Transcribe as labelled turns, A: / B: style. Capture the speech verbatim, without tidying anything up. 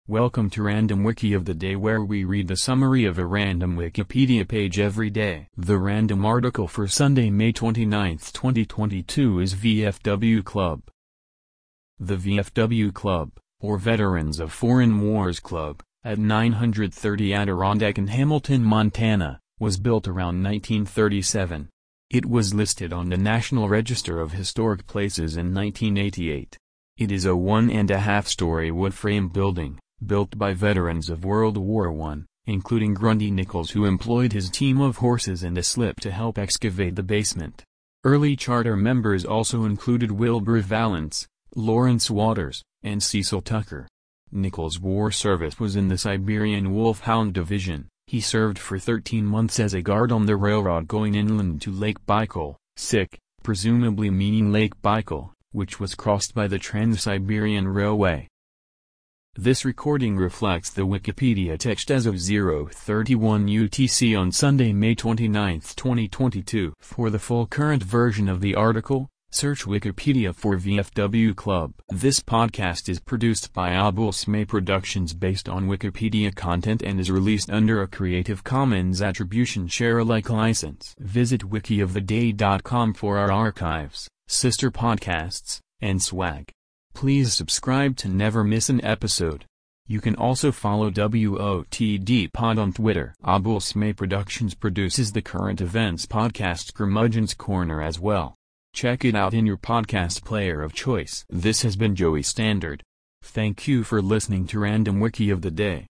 A: Welcome to Random Wiki of the Day, where we read the summary of a random Wikipedia page every day. The random article for Sunday, May twenty-ninth, twenty twenty-two is V F W Club. The V F W Club, or Veterans of Foreign Wars Club, at nine thirty Adirondack in Hamilton, Montana, was built around nineteen thirty-seven. It was listed on the National Register of Historic Places in nineteen eighty-eight. It is a one and a half story wood frame building, built by veterans of World War One, including Grundy Nichols, who employed his team of horses and a slip to help excavate the basement. Early charter members also included Wilbur Valance, Lawrence Waters, and Cecil Tucker. Nichols' war service was in the Siberian Wolfhound Division. He served for thirteen months as a guard on the railroad going inland to Lake Baikal, Sikh, presumably meaning Lake Baikal, which was crossed by the Trans-Siberian Railway. This recording reflects the Wikipedia text as of zero thirty-one U T C on Sunday, May twenty-ninth, twenty twenty-two. For the full current version of the article, search Wikipedia for V F W Club. This podcast is produced by Abul Smay Productions based on Wikipedia content and is released under a Creative Commons Attribution Share-alike license. Visit wiki of the day dot com for our archives, sister podcasts, and swag. Please subscribe to never miss an episode. You can also follow W O T D Pod on Twitter. Abul Smay Productions produces the current events podcast Curmudgeon's Corner as well. Check it out in your podcast player of choice. This has been Joey Standard. Thank you for listening to Random Wiki of the Day.